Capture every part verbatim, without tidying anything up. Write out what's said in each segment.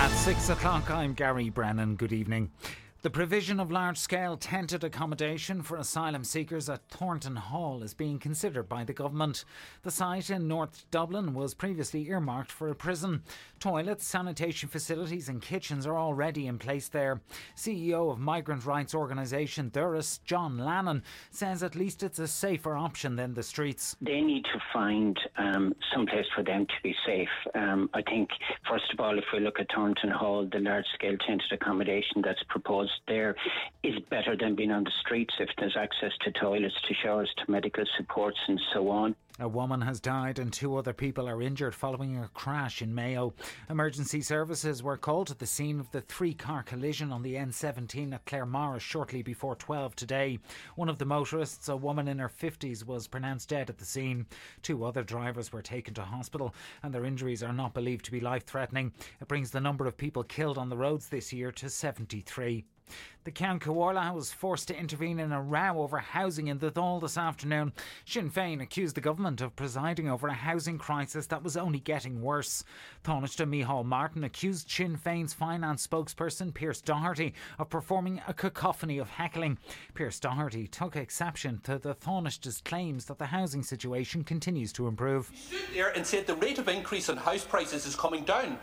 At six o'clock, I'm Gary Brennan. Good evening. The provision of large-scale tented accommodation for asylum seekers at Thornton Hall is being considered by the government. The site in North Dublin was previously earmarked for a prison. Toilets, sanitation facilities and kitchens are already in place there. C E O of migrant rights organisation Durrus, John Lannon, says at least it's a safer option than the streets. They need to find um, some place for them to be safe. Um, I think, first of all, if we look at Thornton Hall, the large-scale tented accommodation that's proposed there is better than being on the streets if there's access to toilets, to showers, to medical supports and so on. A woman has died and two other people are injured following a crash in Mayo. Emergency services were called to the scene of the three-car collision on the N seventeen at Claremorris shortly before twelve today. One of the motorists, a woman in her fifties, was pronounced dead at the scene. Two other drivers were taken to hospital and their injuries are not believed to be life-threatening. It brings the number of people killed on the roads this year to seventy-three. The Ceann Comhairle was forced to intervene in a row over housing in the Dáil this afternoon. Sinn Féin accused the government of presiding over a housing crisis that was only getting worse. Taoiseach Micheál Martin accused Sinn Féin's finance spokesperson Pearse Doherty of performing a cacophony of heckling. Pearse Doherty took exception to the Taoiseach's claims that the housing situation continues to improve. He stood there and said the rate of increase in house prices is coming down.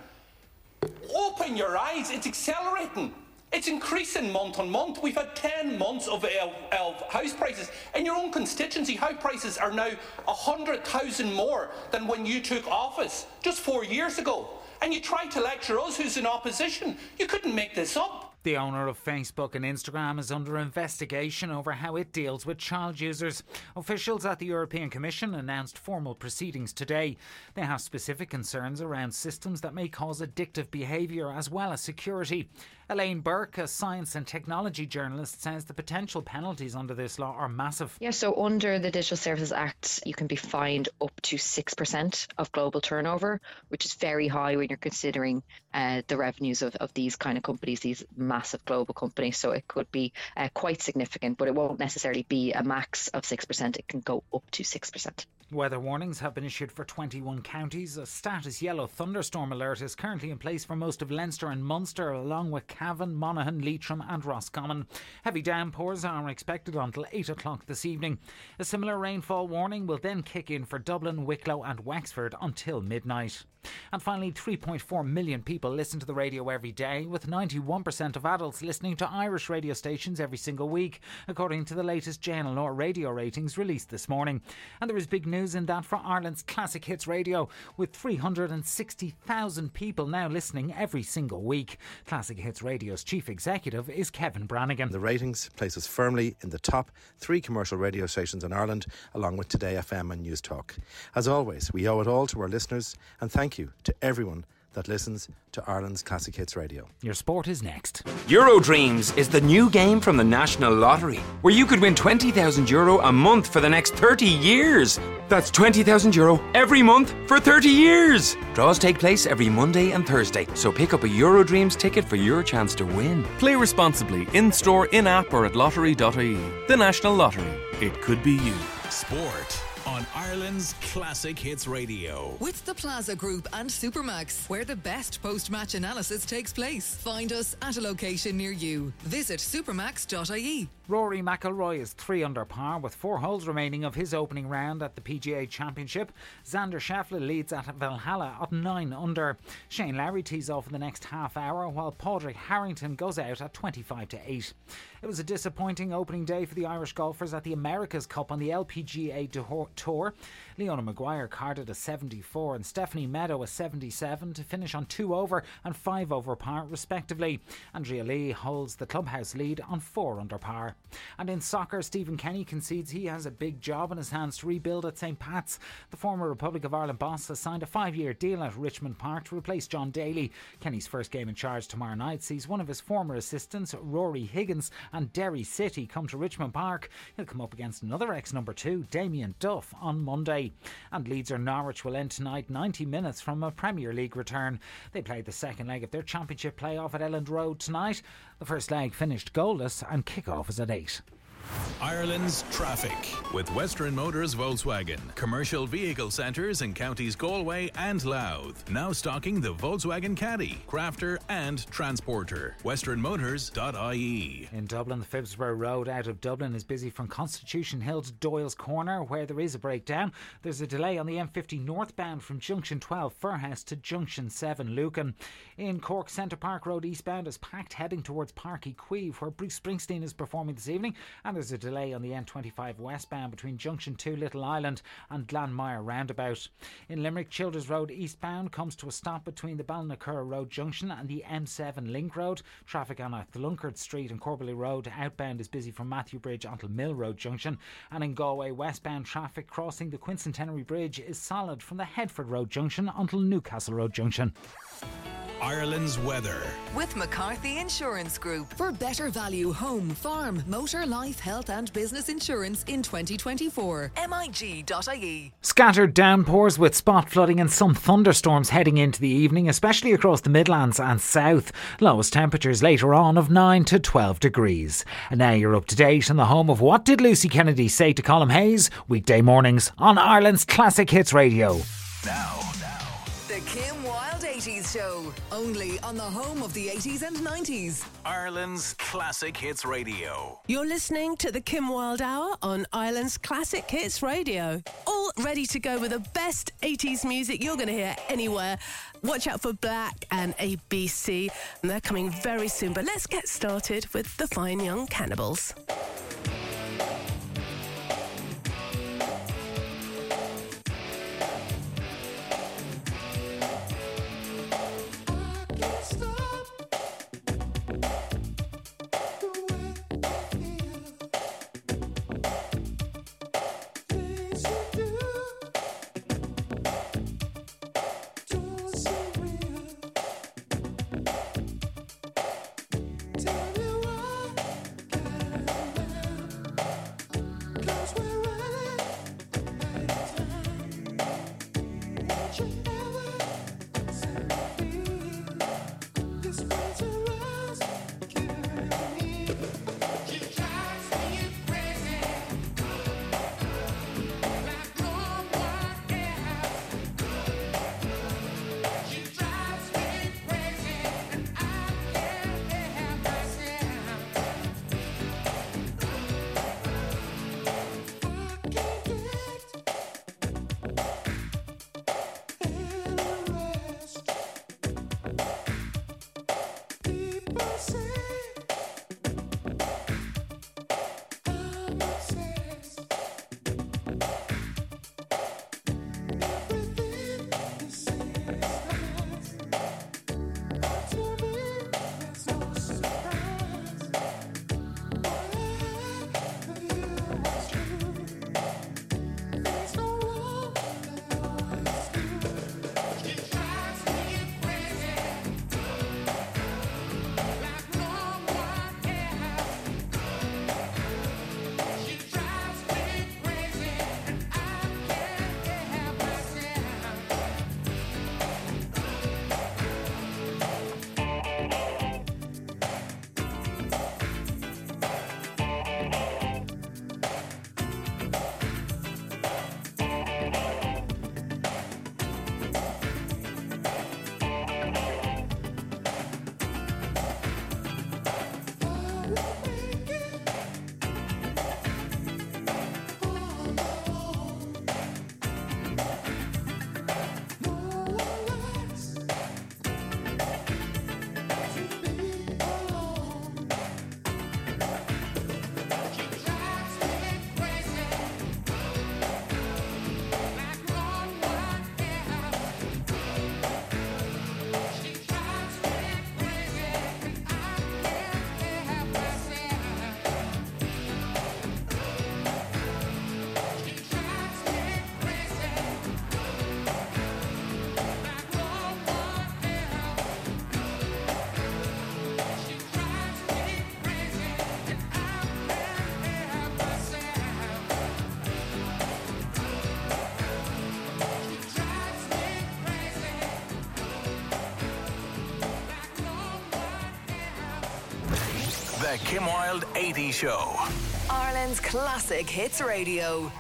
Open your eyes, it's accelerating. It's increasing month on month. We've had ten months of, uh, of house prices. In your own constituency, house prices are now one hundred thousand more than when you took office just four years ago. And you try to lecture us who's in opposition. You couldn't make this up. The owner of Facebook and Instagram is under investigation over how it deals with child users. Officials at the European Commission announced formal proceedings today. They have specific concerns around systems that may cause addictive behaviour as well as security. Elaine Burke, a science and technology journalist, says the potential penalties under this law are massive. Yeah, so under the Digital Services Act, you can be fined up to six percent of global turnover, which is very high when you're considering uh, the revenues of, of these kind of companies, these massive global companies. So it could be uh, quite significant, but it won't necessarily be a max of six percent. It can go up to six percent. Weather warnings have been issued for twenty-one counties. A status yellow thunderstorm alert is currently in place for most of Leinster and Munster, along with Cavan, Monaghan, Leitrim and Roscommon. Heavy downpours are expected until eight o'clock this evening. A similar rainfall warning will then kick in for Dublin, Wicklow and Wexford until midnight. And finally, three point four million people listen to the radio every day, with ninety-one percent of adults listening to Irish radio stations every single week, according to the latest J N L R radio ratings released this morning. And there is big news in that for Ireland's Classic Hits Radio, with three hundred sixty thousand people now listening every single week. Classic Hits Radio's chief executive is Kevin Brannigan. The ratings place us firmly in the top three commercial radio stations in Ireland, along with Today F M and News Talk. As always, we owe it all to our listeners, and thank you to everyone that listens to Ireland's Classic Hits Radio. Your sport is next. Eurodreams is the new game from the National Lottery, where you could win twenty thousand euro a month for the next thirty years. That's twenty thousand euro every month for thirty years. Draws take place every Monday and Thursday, so pick up a Eurodreams ticket for your chance to win. Play responsibly, in-store, in-app or at lottery dot I E. The National Lottery. It could be you. Sport on Ireland's Classic Hits Radio. With the Plaza Group and Supermax, where the best post-match analysis takes place. Find us at a location near you. Visit supermax dot I E. Rory McIlroy is three under par with four holes remaining of his opening round at the P G A Championship. Xander Schauffele leads at Valhalla at nine under. Shane Lowry tees off in the next half hour, while Padraig Harrington goes out at twenty-five to eight. It was a disappointing opening day for the Irish golfers at the America's Cup on the L P G A Tour. Leona Maguire carded a seventy-four and Stephanie Meadow a seventy-seven to finish on two over and five over par respectively. Andrea Lee holds the clubhouse lead on four under par. And in soccer, Stephen Kenny concedes he has a big job in his hands to rebuild at St Pat's. The former Republic of Ireland boss has signed a five-year deal at Richmond Park to replace John Daly. Kenny's first game in charge tomorrow night sees one of his former assistants, Rory Higgins, and Derry City come to Richmond Park. He'll come up against another ex-number two, Damien Duff, on Monday. And Leeds or Norwich will end tonight ninety minutes from a Premier League return. They play the second leg of their Championship playoff at Elland Road tonight. The first leg finished goalless and kick-off is at eight. Ireland's traffic with Western Motors Volkswagen. Commercial vehicle centres in counties Galway and Louth. Now stocking the Volkswagen Caddy, Crafter and Transporter. western motors dot I E. In Dublin, the Phibsborough Road out of Dublin is busy from Constitution Hill to Doyle's Corner, where there is a breakdown. There's a delay on the M fifty northbound from Junction twelve Firhouse to Junction seven Lucan. In Cork, Centre Park Road eastbound is packed heading towards Park Queeve, where Bruce Springsteen is performing this evening, and there's a delay on the M twenty-five westbound between Junction two Little Island and Glanmire roundabout. In Limerick, Childers Road eastbound comes to a stop between the Ballinacurra Road junction and the M seven Link Road. Traffic on Lunkard Street and Corbally Road outbound is busy from Matthew Bridge until Mill Road junction, and in Galway westbound traffic crossing the Quincentenary Bridge is solid from the Headford Road junction until Newcastle Road junction. Ireland's weather. With McCarthy Insurance Group. For better value home, farm, motor, life, health and business insurance in twenty twenty-four. M I G dot I E. Scattered downpours with spot flooding and some thunderstorms heading into the evening, especially across the Midlands and South. Lowest temperatures later on of nine to twelve degrees. And now you're up to date on the home of What Did Lucy Kennedy Say to Colm Hayes? Weekday mornings on Ireland's Classic Hits Radio. Now. The Kim Wilde eighties Show. Only on the home of the eighties and nineties. Ireland's Classic Hits Radio. You're listening to the Kim Wilde Hour on Ireland's Classic Hits Radio. All ready to go with the best eighties music you're going to hear anywhere. Watch out for Black and A B C. And they're coming very soon. But let's get started with the Fine Young Cannibals. The Kim Wilde eighty Show Ireland's Classic Hits Radio.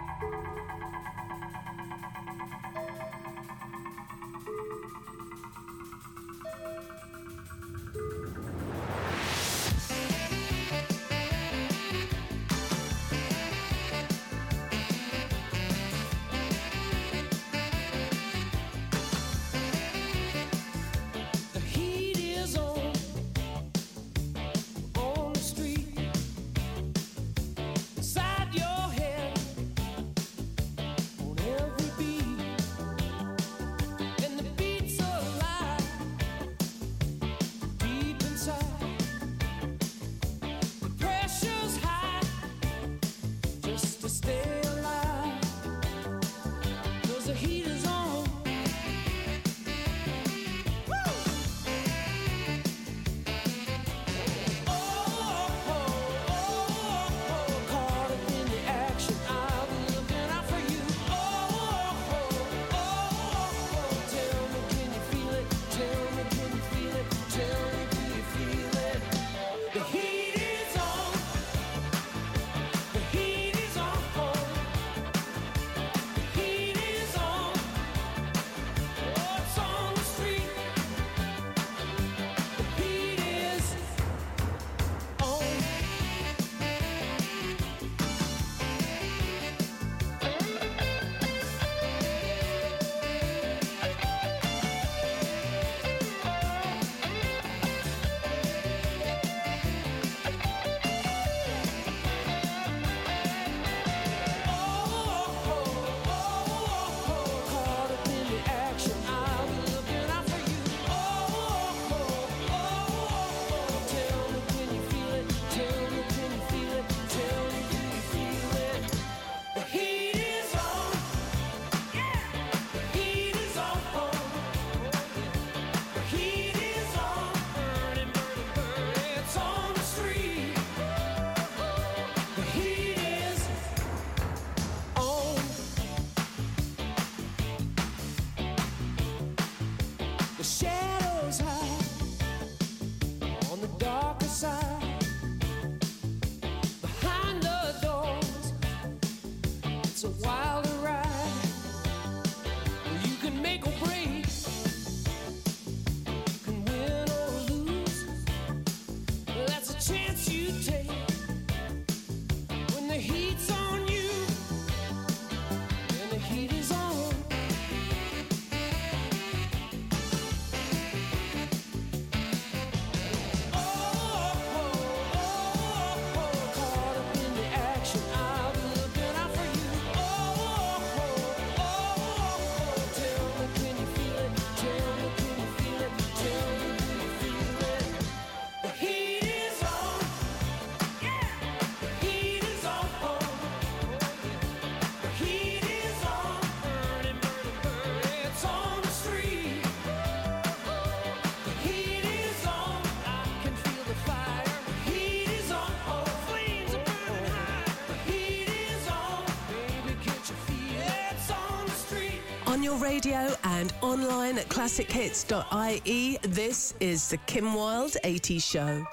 Your radio and online at classic hits dot I E. This is the Kim Wilde eighties Show.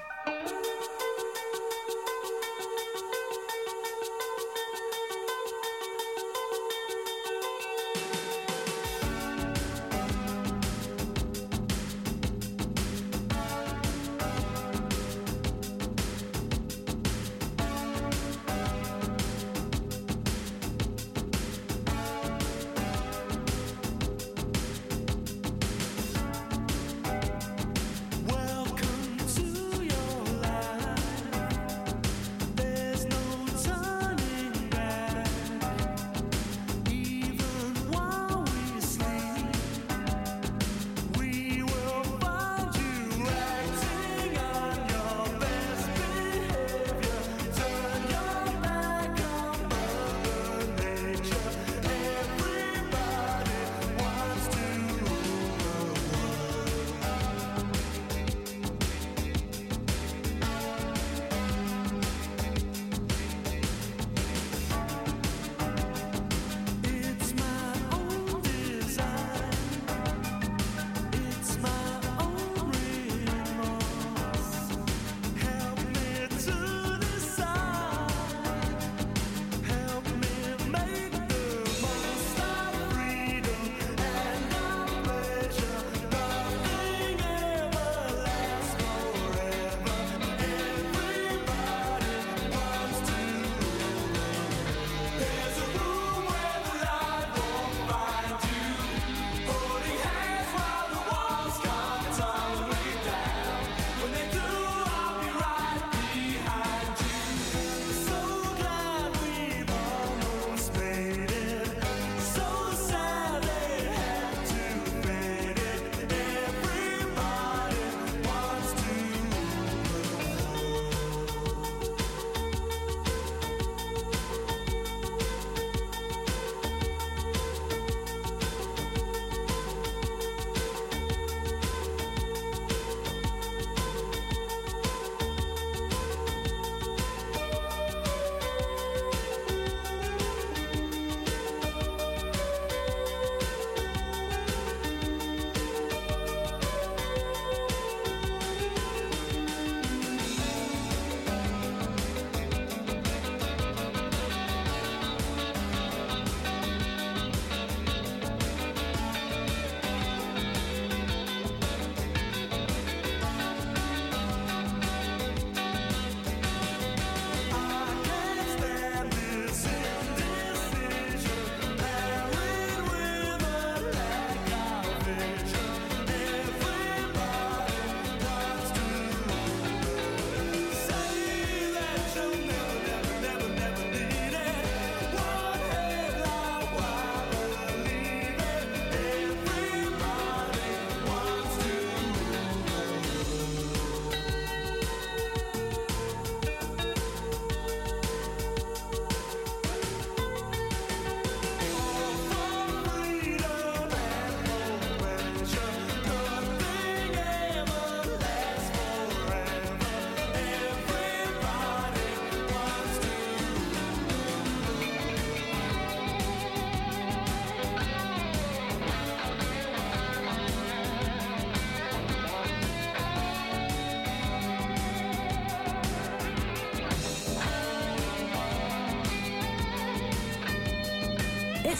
Welcome to your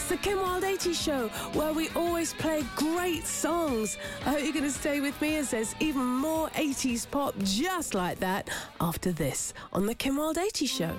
It's the Kim Wilde eighties show, where we always play great songs. I hope you're going to stay with me as there's even more eighties pop just like that after this on the Kim Wilde eighties show.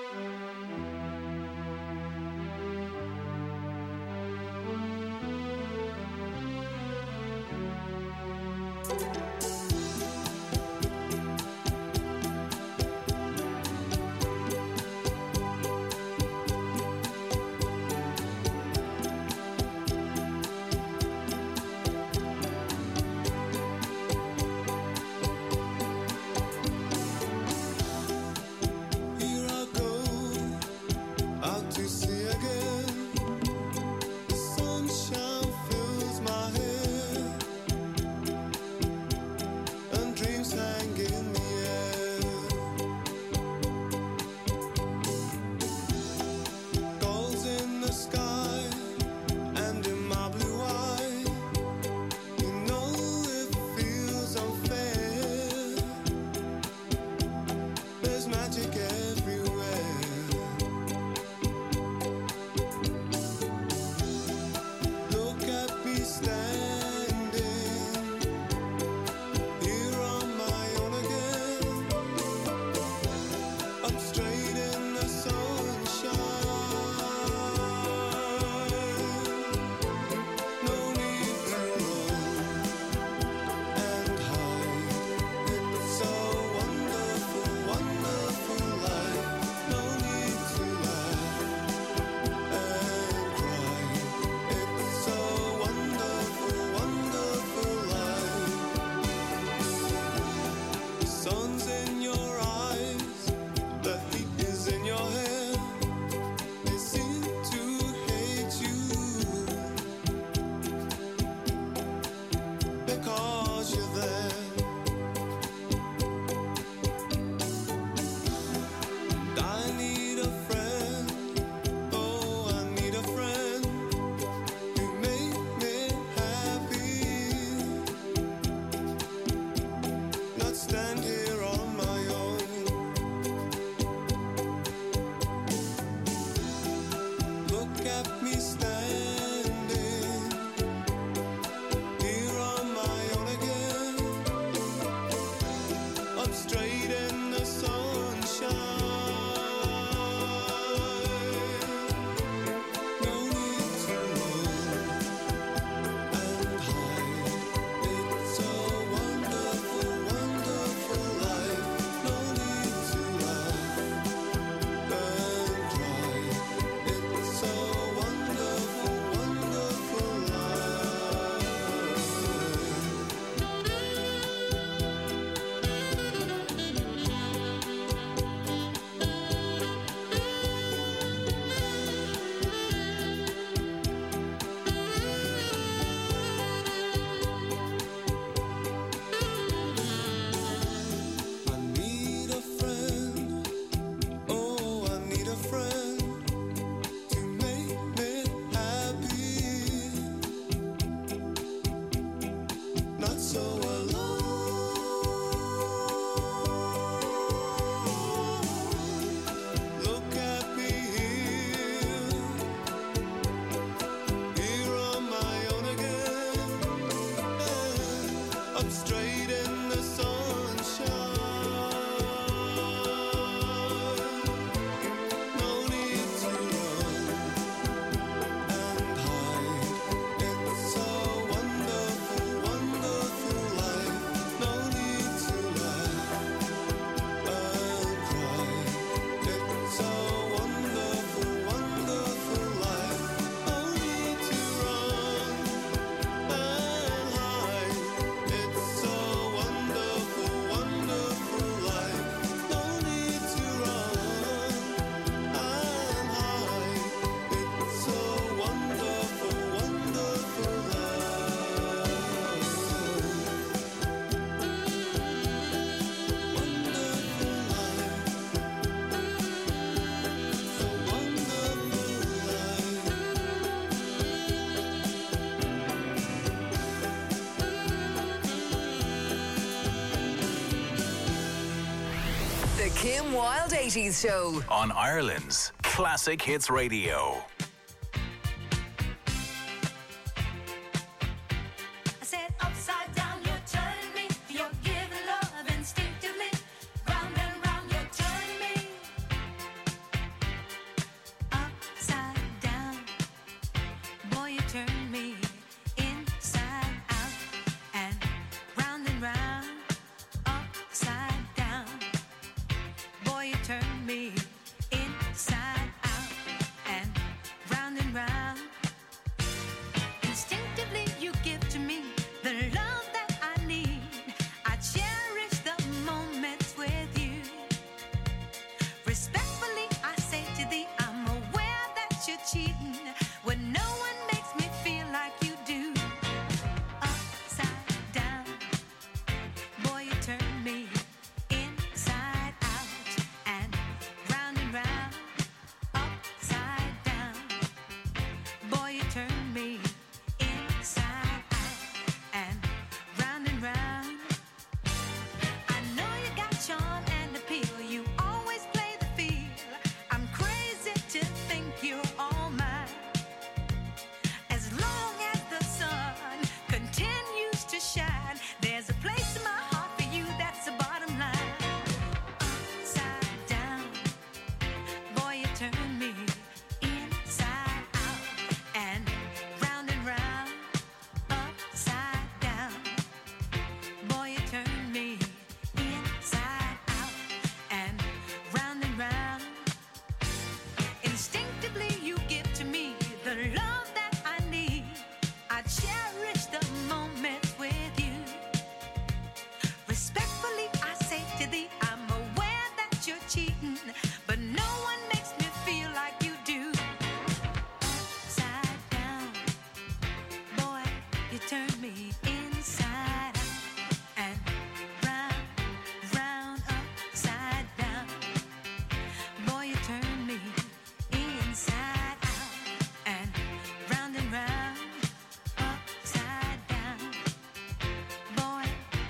The Kim Wilde eighties Show on Ireland's Classic Hits Radio.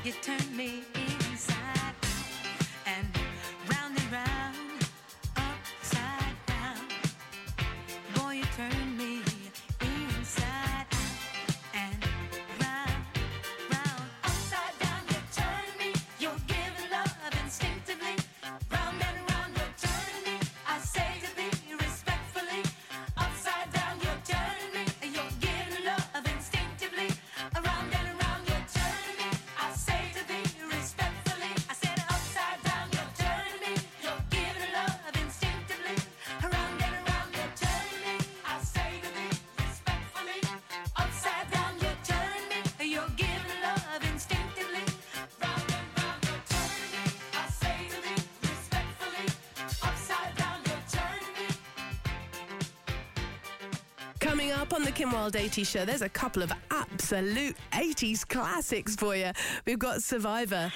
you turn me inside and round and round, upside down. Boy, you turn me inside and round, round, upside down. You turn me, you're giving love instinctively. Round and round, you turn me. I say to thee respectfully, upside down. You turn me, you're giving love instinctively. Around and around, you turn me. I say to thee respectfully. I said upside down, you turn me. You're giving love instinctively. Around and around, you turn me. I say to thee respectfully. Upside down, you turn me. You're giving love instinctively. Round and round, you turn me. I say to thee respectfully. Upside down, you turn me. Coming up on the Kim Wilde eighties show, there's a couple of absolute eighties classics for you. We've got Survivor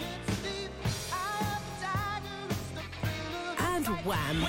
and Wham!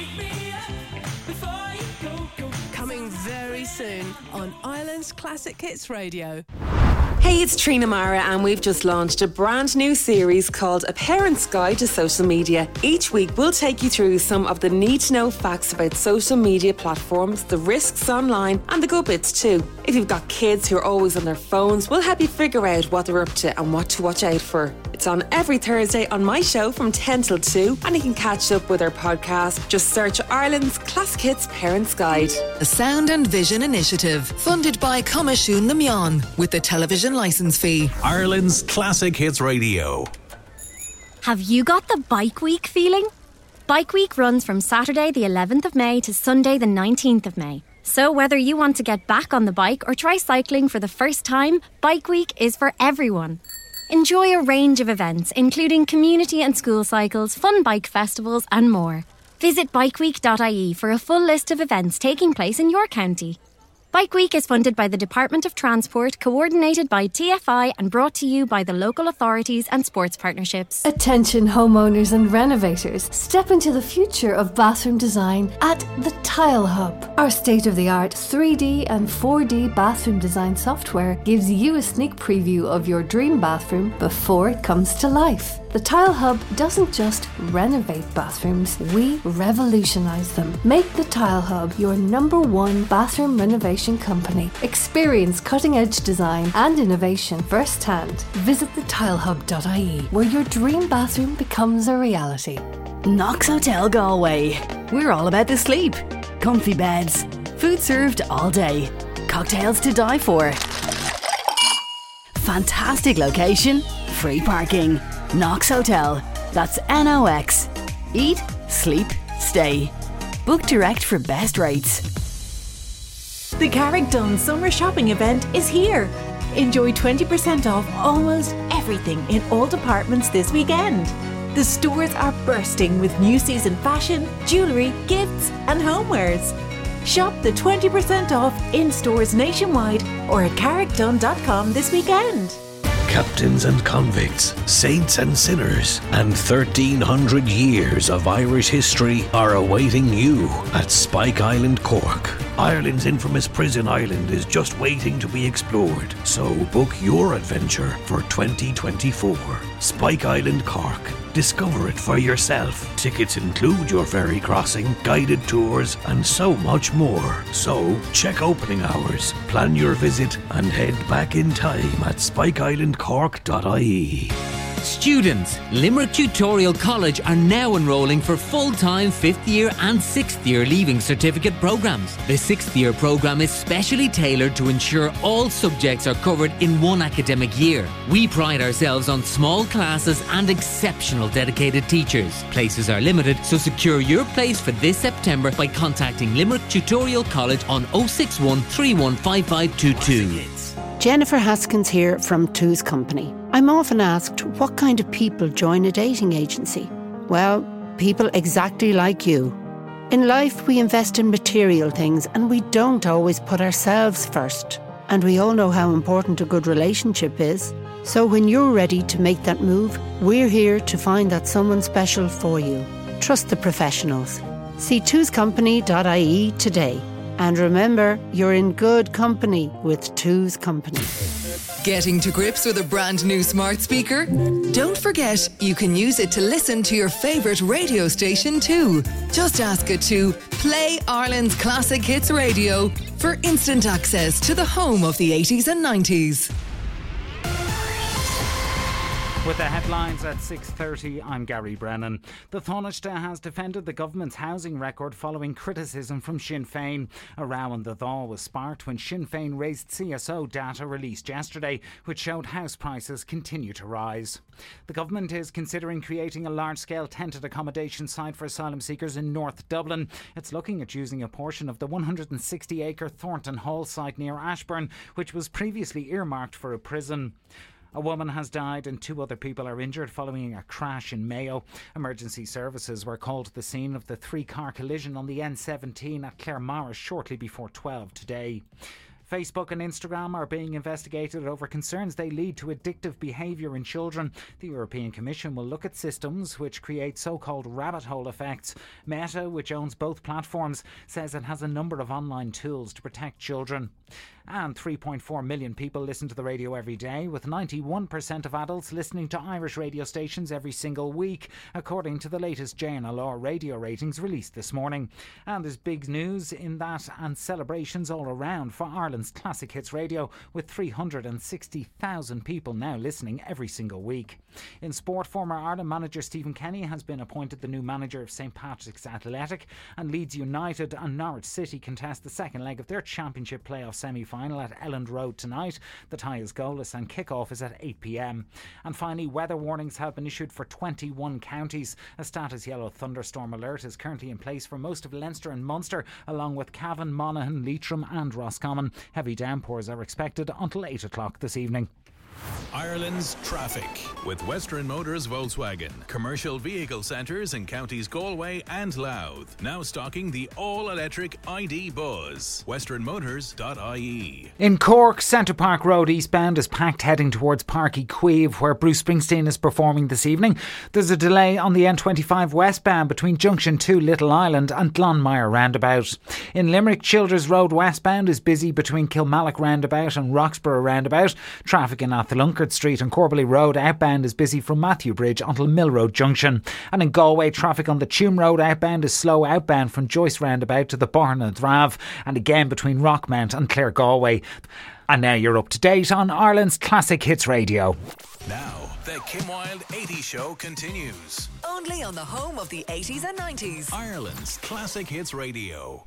Coming very soon on Ireland's Classic Hits Radio. Hey, it's Trina Mara, and we've just launched a brand new series called A Parent's Guide to Social Media. Each week, we'll take you through some of the need-to-know facts about social media platforms, the risks online, and the good bits too. If you've got kids who are always on their phones, we'll help you figure out what they're up to and what to watch out for. It's on every Thursday on my show from ten till two, and you can catch up with our podcast. Just search Ireland's Classic Hits Parents Guide. A Sound and Vision initiative funded by Comishún na Meán with the television licence fee. Ireland's Classic Hits Radio. Have you got the Bike Week feeling? Bike Week runs from Saturday the eleventh of May to Sunday the nineteenth of May. So whether you want to get back on the bike or try cycling for the first time, Bike Week is for everyone. Enjoy a range of events, including community and school cycles, fun bike festivals and more. Visit bikeweek dot I E for a full list of events taking place in your county. Bike Week is funded by the Department of Transport, coordinated by T F I and brought to you by the local authorities and sports partnerships. Attention homeowners and renovators, step into the future of bathroom design at the Tile Hub. Our state-of-the-art three D and four D bathroom design software gives you a sneak preview of your dream bathroom before it comes to life. The Tile Hub doesn't just renovate bathrooms, we revolutionise them. Make the Tile Hub your number one bathroom renovation company. Experience cutting-edge design and innovation firsthand. Visit the tile hub dot I E, where your dream bathroom becomes a reality. Knox Hotel Galway. We're all about the sleep. Comfy beds, food served all day, cocktails to die for. Fantastic location, free parking. Knox Hotel. That's N O X. Eat, sleep, stay. Book direct for best rates. The Carrickdon Summer Shopping Event is here. Enjoy twenty percent off almost everything in all departments this weekend. The stores are bursting with new season fashion, jewellery, gifts and homewares. Shop the twenty percent off in stores nationwide or at carrickdon dot com this weekend. Captains and convicts, saints and sinners, and thirteen hundred years of Irish history are awaiting you at Spike Island, Cork. Ireland's infamous prison island is just waiting to be explored, so book your adventure for twenty twenty-four. Spike Island, Cork. Discover it for yourself. Tickets include your ferry crossing, guided tours, and so much more. So, check opening hours, plan your visit, and head back in time at spike island cork dot I E. Students, Limerick Tutorial College are now enrolling for full-time fifth year and sixth year Leaving Certificate programmes. The sixth year programme is specially tailored to ensure all subjects are covered in one academic year. We pride ourselves on small classes and exceptional dedicated teachers. Places are limited, so secure your place for this September by contacting Limerick Tutorial College on oh six one, three one five five two two. Jennifer Haskins here from Two's Company. I'm often asked what kind of people join a dating agency. Well, people exactly like you. In life, we invest in material things and we don't always put ourselves first. And we all know how important a good relationship is. So when you're ready to make that move, we're here to find that someone special for you. Trust the professionals. See two's company dot I E today. And remember, you're in good company with Two's Company. Getting to grips with a brand new smart speaker? Don't forget, you can use it to listen to your favourite radio station too. Just ask it to play Ireland's Classic Hits Radio for instant access to the home of the eighties and nineties. With the headlines at six thirty, I'm Gary Brennan. The Taoiseach has defended the government's housing record following criticism from Sinn Féin. A row in the Dáil was sparked when Sinn Féin raised C S O data released yesterday, which showed house prices continue to rise. The government is considering creating a large-scale tented accommodation site for asylum seekers in North Dublin. It's looking at using a portion of the one hundred sixty acre Thornton Hall site near Ashbourne, which was previously earmarked for a prison. A woman has died and two other people are injured following a crash in Mayo. Emergency services were called to the scene of the three-car collision on the N seventeen at Claremorris shortly before twelve today. Facebook and Instagram are being investigated over concerns they lead to addictive behaviour in children. The European Commission will look at systems which create so-called rabbit hole effects. Meta, which owns both platforms, says it has a number of online tools to protect children. And three point four million people listen to the radio every day, with ninety-one percent of adults listening to Irish radio stations every single week, according to the latest J N L R radio ratings released this morning. And there's big news in that and celebrations all around for Ireland's Classic Hits Radio, with three hundred sixty thousand people now listening every single week. In sport, former Ireland manager Stephen Kenny has been appointed the new manager of St Patrick's Athletic, and Leeds United and Norwich City contest the second leg of their championship playoff semi-final at Elland Road tonight. The tie is goalless and kick-off is at eight p m. And finally, weather warnings have been issued for twenty-one counties. A status yellow thunderstorm alert is currently in place for most of Leinster and Munster, along with Cavan, Monaghan, Leitrim and Roscommon. Heavy downpours are expected until eight o'clock this evening. Ireland's traffic with Western Motors Volkswagen. Commercial vehicle centres in counties Galway and Louth. Now stocking the all-electric I D Buzz. western motors dot I E. In Cork, Centre Park Road eastbound is packed heading towards Páirc Uí Chaoimh, where Bruce Springsteen is performing this evening. There's a delay on the N twenty-five westbound between Junction two Little Island and Glanmire roundabout. In Limerick, Childers Road westbound is busy between Kilmallock roundabout and Roxborough roundabout. Traffic in Athalunkard Street and Corbally Road outbound is busy from Matthew Bridge until Mill Road Junction. And in Galway, traffic on the Tuam Road outbound is slow outbound from Joyce roundabout to the Barn and Drav, and again between Rockmount and Clare Galway. And now you're up to date on Ireland's Classic Hits Radio. Now, the Kim Wilde eighties Show continues. Only on the home of the eighties and nineties. Ireland's Classic Hits Radio.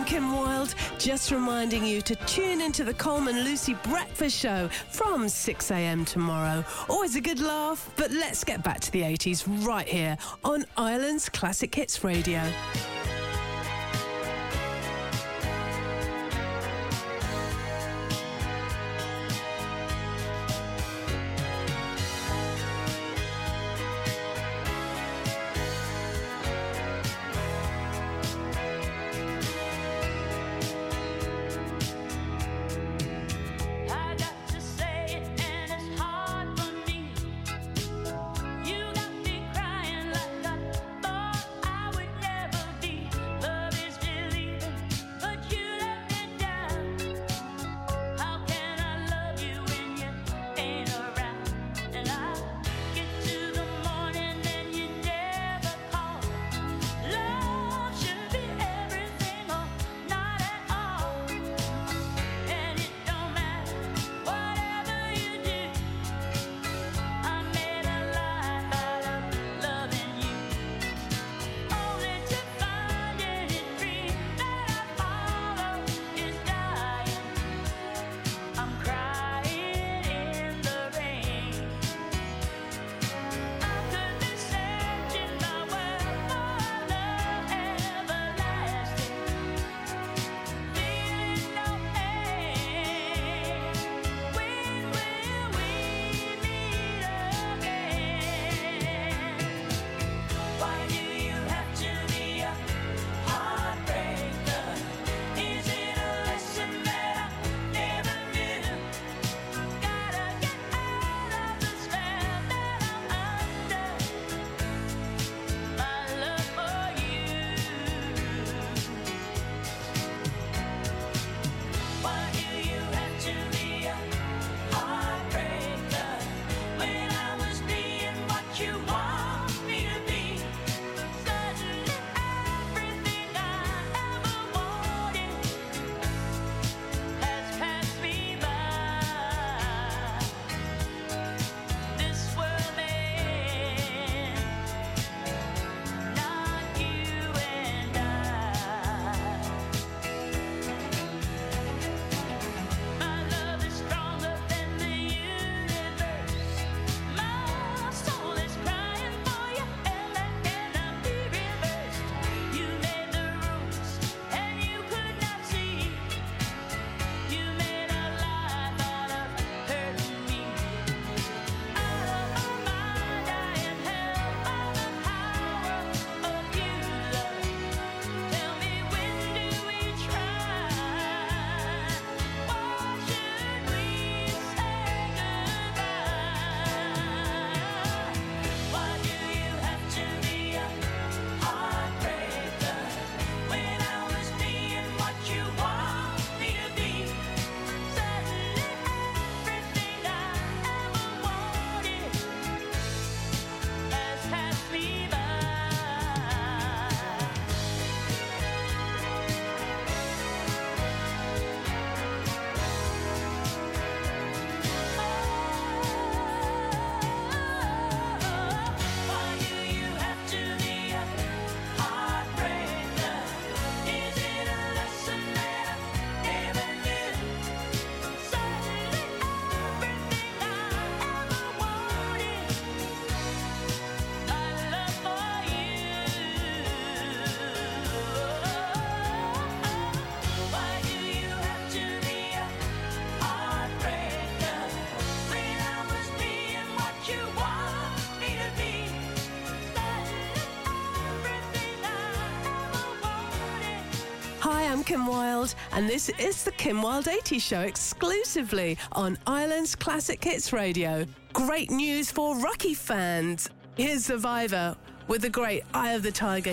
Kim Wilde, just reminding you to tune into the Coleman Lucy Breakfast Show from six a.m. tomorrow. Always a good laugh, but let's get back to the eighties right here on Ireland's Classic Hits Radio. Kim Wilde, and this is the Kim Wilde eighties Show exclusively on Ireland's Classic Hits Radio. Great news for Rocky fans. Here's Survivor with the great Eye of the Tiger.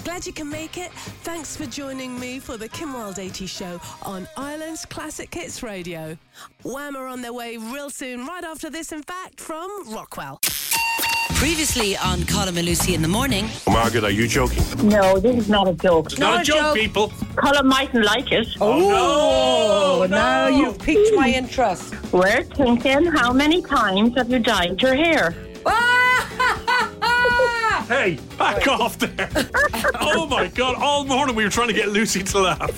Glad you can make it. Thanks for joining me for the Kim Wilde eighties show on Ireland's Classic Hits Radio. Wham are on their way real soon, right after this, in fact, from Rockwell. Previously on Colin and Lucy in the morning. Margaret, are you joking? No, this is not a joke. It's not, not a joke, joke, people. Colin mightn't like it. Oh, no, now no. You've piqued my interest. We're thinking, how many times have you dyed your hair? Hey, back off there. Oh my God, all morning we were trying to get Lucy to laugh.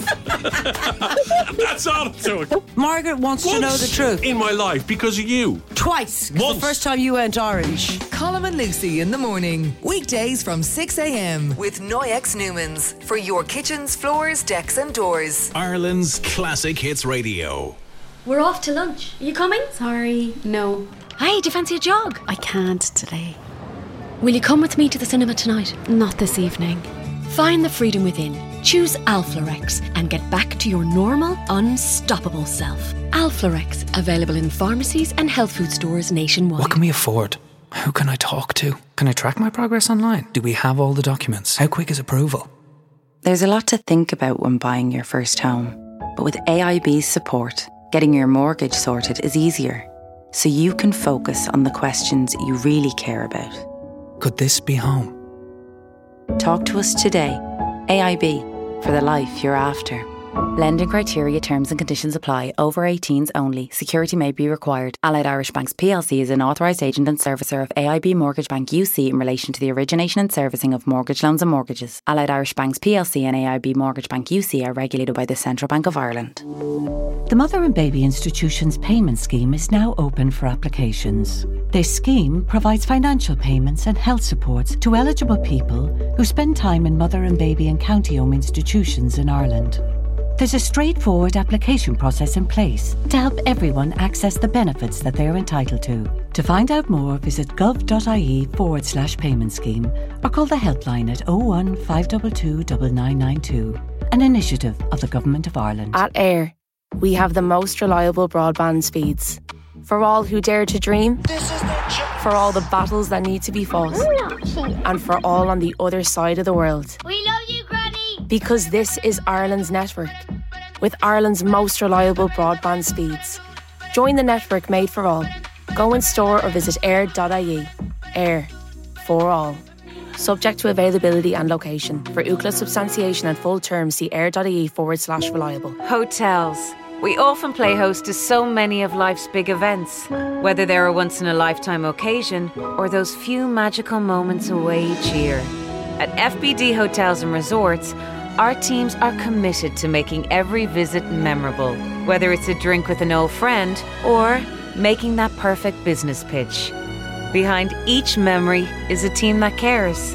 That's all it took. Margaret wants Once to know the truth. in my life, because of you. Twice. Once. The first time you went orange. Colin and Lucy in the morning. Weekdays from six a.m. with Noyex Newmans. For your kitchens, floors, decks and doors. Ireland's Classic Hits Radio. We're off to lunch. Are you coming? Sorry, no. Hey, do you fancy a jog? I can't today. Will you come with me to the cinema tonight? Not this evening. Find the freedom within. Choose Alflorex and get back to your normal, unstoppable self. Alflorex, available in pharmacies and health food stores nationwide. What can we afford? Who can I talk to? Can I track my progress online? Do we have all the documents? How quick is approval? There's a lot to think about when buying your first home. But with A I B's support, getting your mortgage sorted is easier. So you can focus on the questions you really care about. Could this be home? Talk to us today. A I B, for the life you're after. Lending criteria, terms and conditions apply. Over eighteens only. Security may be required. Allied Irish Banks P L C is an authorised agent and servicer of A I B Mortgage Bank U C in relation to the origination and servicing of mortgage loans and mortgages. Allied Irish Banks P L C and A I B Mortgage Bank U C are regulated by the Central Bank of Ireland. The Mother and Baby Institution's payment scheme is now open for applications. This scheme provides financial payments and health supports to eligible people who spend time in mother and baby and county home institutions in Ireland. There's a straightforward application process in place to help everyone access the benefits that they are entitled to. To find out more, visit gov.ie forward slash payment scheme or call the helpline at oh one five two two nine nine nine two, an initiative of the Government of Ireland. At AIR, we have the most reliable broadband speeds. For all who dare to dream, for all the battles that need to be fought, and for all on the other side of the world. We love you, Granny! Because this is Ireland's network, with Ireland's most reliable broadband speeds. Join the network made for all. Go in store or visit air dot I E. AIR, for all. Subject to availability and location. For U C L A substantiation and full terms, see air.ie forward slash reliable. Hotels. We often play host to so many of life's big events, whether they're a once-in-a-lifetime occasion or those few magical moments away each year. At F B D Hotels and Resorts, our teams are committed to making every visit memorable, whether it's a drink with an old friend or making that perfect business pitch. Behind each memory is a team that cares.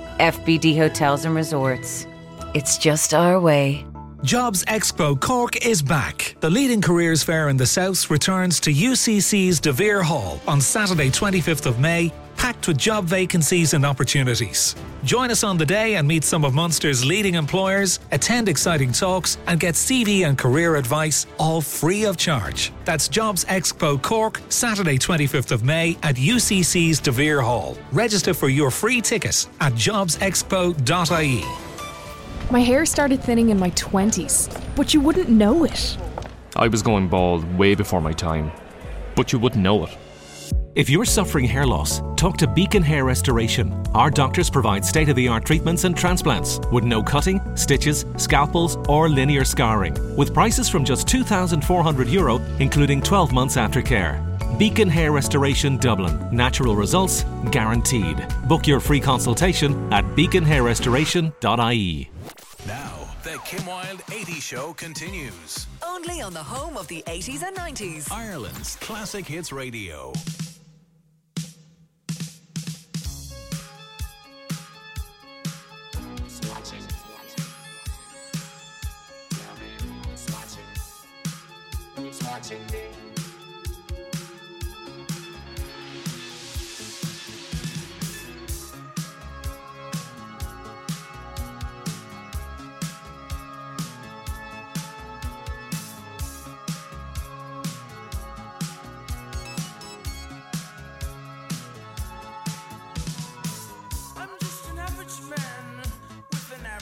F B D Hotels and Resorts. It's just our way. Jobs Expo Cork is back. The leading careers fair in the South returns to U C C's De Vere Hall on Saturday twenty-fifth of May, packed with job vacancies and opportunities. Join us on the day and meet some of Munster's leading employers, attend exciting talks and get C V and career advice, all free of charge. That's Jobs Expo Cork, Saturday twenty-fifth of May at U C C's De Vere Hall. Register for your free ticket at jobs expo dot I E. My hair started thinning in my twenties, but you wouldn't know it. I was going bald way before my time, but you wouldn't know it. If you're suffering hair loss, talk to Beacon Hair Restoration. Our doctors provide state-of-the-art treatments and transplants with no cutting, stitches, scalpels or linear scarring, with prices from just two thousand four hundred euro, including twelve months aftercare. Beacon Hair Restoration Dublin. Natural results guaranteed. Book your free consultation at beacon hair restoration dot I E. Now, the Kim Wilde eighties show continues. Only on the home of the eighties and nineties. Ireland's Classic Hits Radio. I'm just an average man with an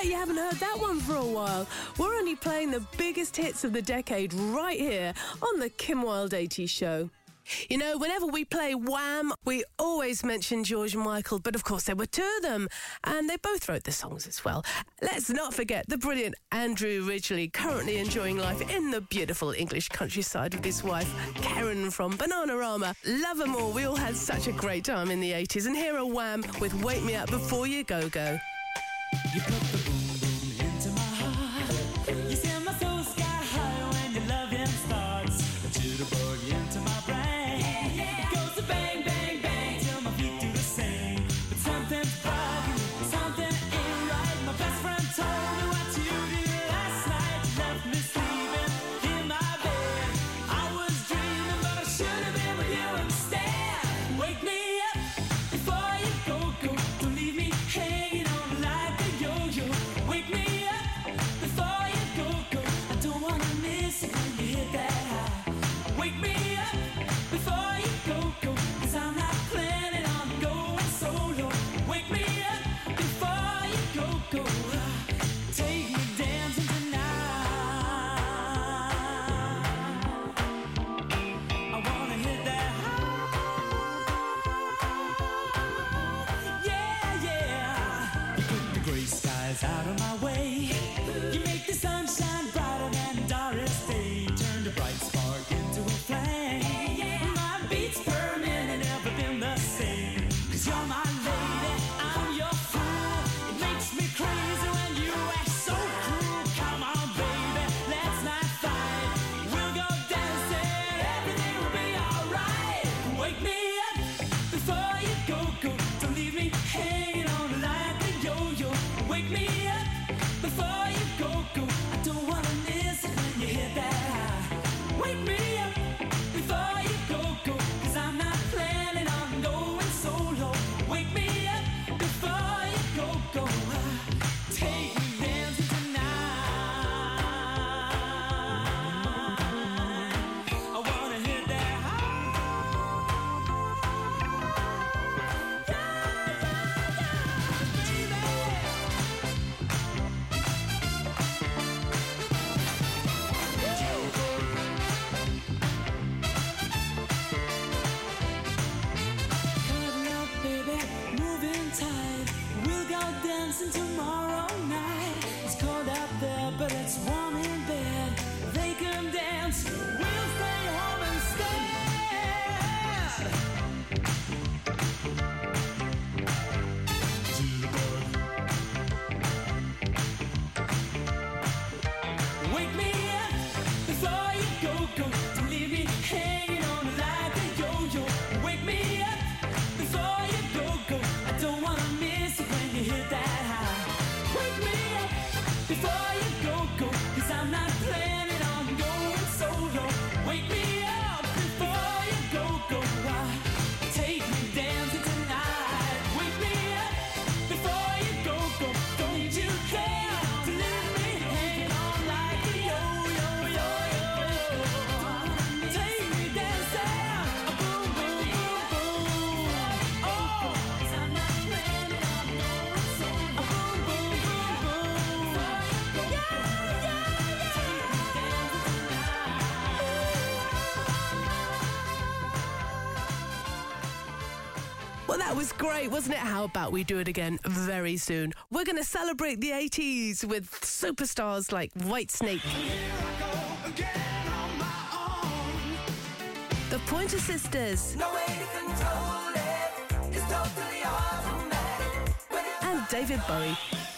bet you haven't heard that one for a while. We're only playing the biggest hits of the decade right here on the Kim Wilde eighties show. You know, whenever we play Wham, we always mention George and Michael, but of course there were two of them, and they both wrote the songs as well. Let's not forget the brilliant Andrew Ridgeley, currently enjoying life in the beautiful English countryside with his wife, Karen from Bananarama. Love them all. We all had such a great time in the eighties, and here are Wham with Wake Me Up Before You Go Go. You put the boom boom into my heart. You send my soul sky high when your loving starts. A jitterbug into my brain. It goes to bang, bang, bang till my feet do the same. But something's bugging, something ain't right. My best friend told me what you did last night. You left me sleeping in my bed. I was dreaming, but I should have been with you instead. Wake me up before you go, go. Don't leave me hanging on like a yo-yo. Wake me up before you go, go. I don't wanna miss it when you hit that high. Wake me up before you go, go. Cause I'm not planning on going solo. Wake me up before you go, go. Take me dancing tonight. I wanna hit that high. Yeah, yeah. You put the gray skies out of my way. You make the sunshine brighter than Doris Day. Turn the bright spark into a flame. My beats per minute never been the same. Cause you're my lady, I'm your fool. It makes me crazy when you act so cruel. Come on, baby, let's not fight. We'll go dancing, everything will be alright. Wake me up before you go, go. Don't leave me hanging on like a yo-yo. Wake me up before you go, go. I don't wanna miss it when you hit that high. Wake me up before you go, go. Cause I'm not planning on going solo. Wake me up before you go, go. Take me dancing tonight. I wanna hit that Cuddle up, baby, moving tight. We'll go dancing tomorrow night. It's cold out there, but it's warm in bed. They can dance, we'll stay home instead. Wake me up before you go, go. Don't leave me hanging on like a yo-yo. Wake me up before you go, go. I don't wanna miss it when you hit that high. Wake me up before you go, go. Cause I'm not planning on going solo. Wake me up before you go, go. Take me dancing tonight. Wake me up before you go, go. Don't you care to leave me hanging on like a yo-yo, yo-yo. Take me dancing, a boom, boom, boom, boom. Oh, 'cause I'm not planning on going solo. A boom, boom, boom, boom. Yeah, yeah, yeah. Take me dancing Well, that was great, wasn't it? How about we do it again very soon? We're going to celebrate the eighties with superstars like Whitesnake, the Pointer Sisters, and David Bowie.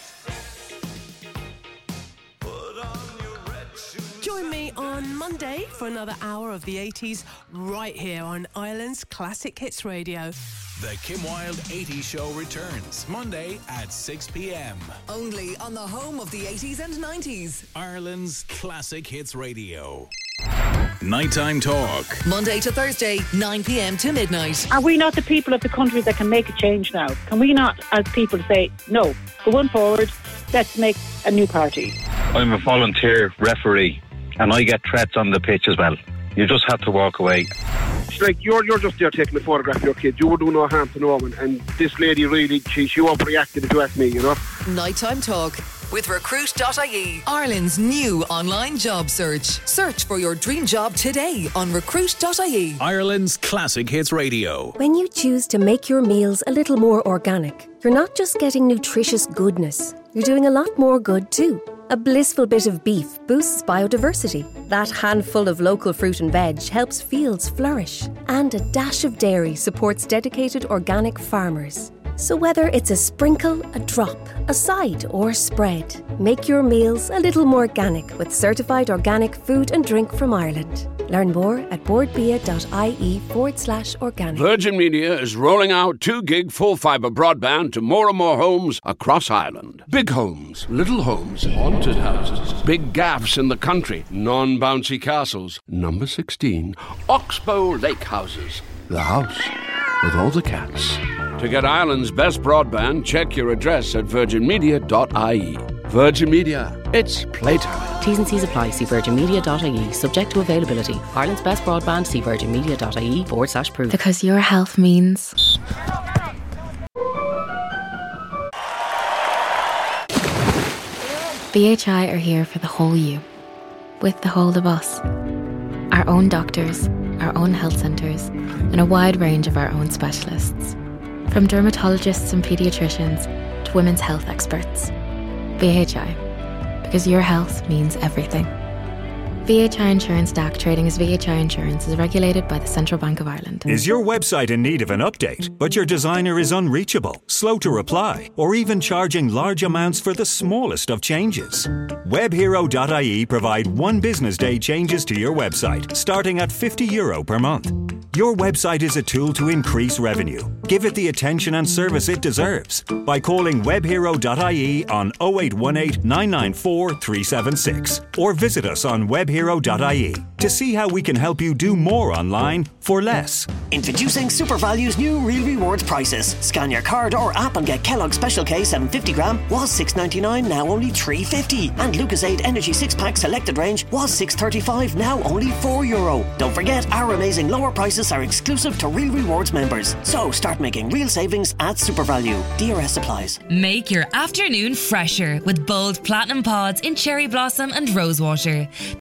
Join me on Monday for another hour of the eighties right here on Ireland's Classic Hits Radio. The Kim Wilde eighties Show returns Monday at six p.m. Only on the home of the eighties and nineties. Ireland's Classic Hits Radio. Nighttime Talk. Monday to Thursday, nine p.m. to midnight. Are we not the people of the country that can make a change now? Can we not, as people, say, no, going forward, let's make a new party? I'm a volunteer referee and I get threats on the pitch as well. You just have to walk away. It's like you're you're just there taking a photograph of your kids. You were doing no harm to no one, and this lady really, she, she overreacted, if you ask me, you know. Nighttime Talk with recruit dot I E, Ireland's new online job search. Search for your dream job today on recruit dot I E. Ireland's Classic Hits Radio. When you choose to make your meals a little more organic, you're not just getting nutritious goodness, you're doing a lot more good too. A blissful bit of beef boosts biodiversity. That handful of local fruit and veg helps fields flourish. And a dash of dairy supports dedicated organic farmers. So whether it's a sprinkle, a drop, a side or spread, make your meals a little more organic with certified organic food and drink from Ireland. Learn more at boardbia.ie forward slash organic. Virgin Media is rolling out two gig full fibre broadband to more and more homes across Ireland. Big homes, little homes, haunted houses, big gaffs in the country, non-bouncy castles. Number sixteen, Oxbow Lake Houses. The house with all the cats. To get Ireland's best broadband, check your address at virgin media dot I E. Virgin Media, it's playtime. T's and C's apply. See virgin media dot I E. Subject to availability. Ireland's best broadband. See virgin media dot I E forward slash proof. Because your health means... V H I are here for the whole you. With the whole of us. Our own doctors, our own health centres, and a wide range of our own specialists. From dermatologists and paediatricians to women's health experts. V H I. Because your health means everything. V H I Insurance D A C trading as V H I Insurance is regulated by the Central Bank of Ireland. Is your website in need of an update, but your designer is unreachable, slow to reply, or even charging large amounts for the smallest of changes? web hero dot I E provide one business day changes to your website, starting at fifty euro per month. Your website is a tool to increase revenue. Give it the attention and service it deserves by calling web hero dot I E on oh eight one eight, nine nine four, three seven six or visit us on web hero dot I E to see how we can help you do more online for less. Introducing SuperValue's new Real Rewards prices. Scan your card or app and get Kellogg's Special K seven hundred fifty gram was six ninety-nine, now only three fifty. And Lucasade Energy six pack selected range was six thirty-five, now only four euro. Don't forget, our amazing lower prices are exclusive to Real Rewards members. So start making real savings at SuperValue. D R S applies. Make your afternoon fresher with bold platinum pods in cherry blossom and rosewater.